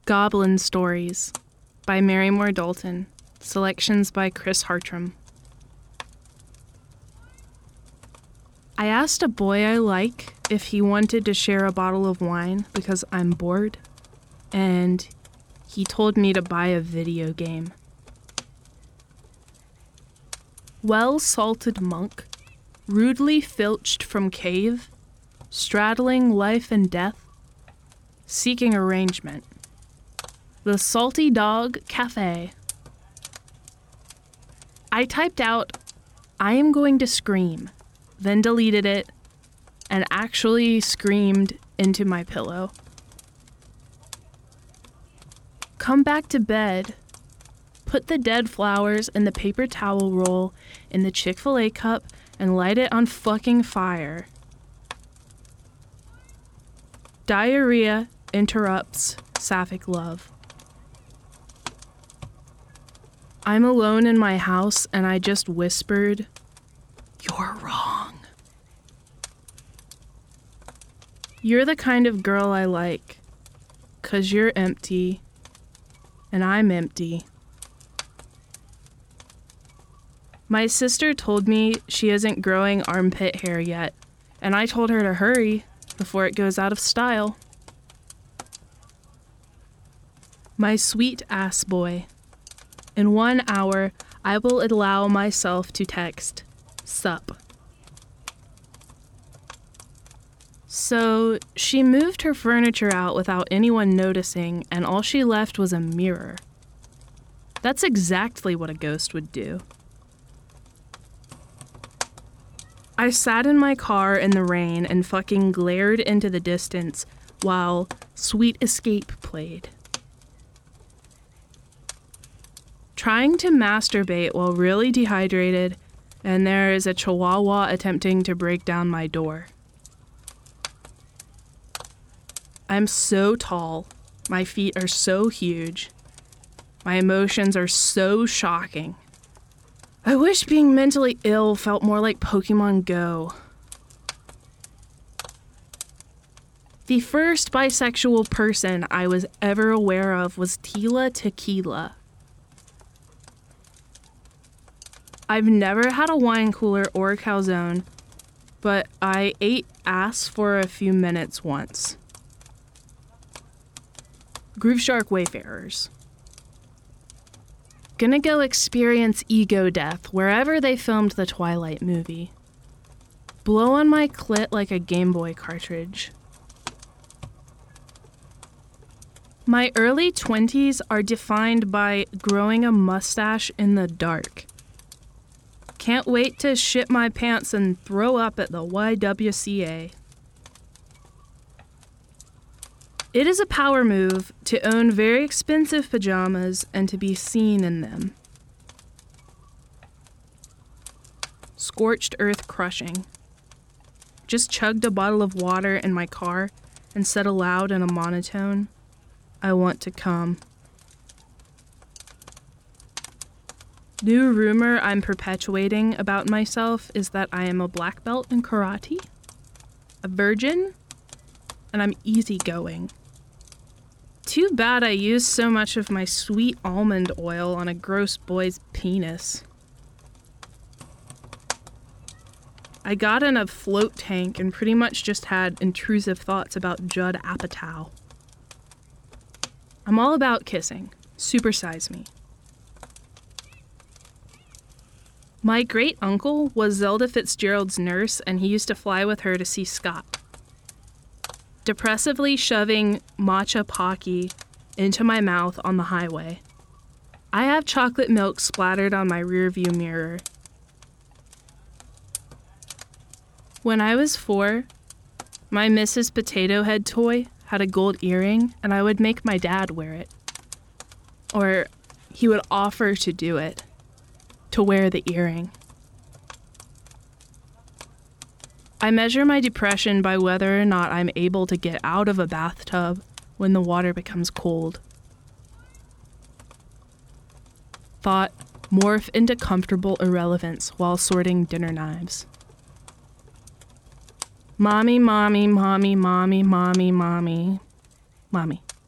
Goblin Stories by Mary Moore Dalton. Selections by Chris Hartram. I asked a boy I like if he wanted to share a bottle of wine because I'm bored, and he told me to buy a video game. Well-salted monk, rudely filched from cave, straddling life and death, seeking arrangement. The Salty Dog Cafe. I typed out, "I am going to scream," then deleted it, and actually screamed into my pillow. Come back to bed. Put the dead flowers in the paper towel roll in the Chick-fil-A cup and light it on fucking fire. Diarrhea interrupts sapphic love. I'm alone in my house and I just whispered, "You're wrong." You're the kind of girl I like, 'cause you're empty, and I'm empty. My sister told me she isn't growing armpit hair yet, and I told her to hurry before it goes out of style. My sweet ass boy. In 1 hour, I will allow myself to text, "Sup." So, she moved her furniture out without anyone noticing, and all she left was a mirror. That's exactly what a ghost would do. I sat in my car in the rain and fucking glared into the distance while Sweet Escape played. Trying to masturbate while really dehydrated, and there is a chihuahua attempting to break down my door. I'm so tall, my feet are so huge, my emotions are so shocking. I wish being mentally ill felt more like Pokemon Go. The first bisexual person I was ever aware of was Tila Tequila. I've never had a wine cooler or a calzone, but I ate ass for a few minutes once. Groove Shark Wayfarers. Gonna go experience ego death wherever they filmed the Twilight movie. Blow on my clit like a Game Boy cartridge. My early 20s are defined by growing a mustache in the dark. Can't wait to shit my pants and throw up at the YWCA. It is a power move to own very expensive pajamas and to be seen in them. Scorched earth crushing. Just chugged a bottle of water in my car and said aloud in a monotone, "I want to come." New rumor I'm perpetuating about myself is that I am a black belt in karate, a virgin, and I'm easygoing. Too bad I used so much of my sweet almond oil on a gross boy's penis. I got in a float tank and pretty much just had intrusive thoughts about Judd Apatow. I'm all about kissing. Supersize me. My great-uncle was Zelda Fitzgerald's nurse, and he used to fly with her to see Scott. Depressively shoving matcha Pocky into my mouth on the highway. I have chocolate milk splattered on my rearview mirror. When I was 4, my Mrs. Potato Head toy had a gold earring, and I would make my dad wear it. Or he would offer to do it. To wear the earring. I measure my depression by whether or not I'm able to get out of a bathtub when the water becomes cold. Thought morph into comfortable irrelevance while sorting dinner knives. Mommy, mommy, mommy, mommy, mommy, mommy, mommy.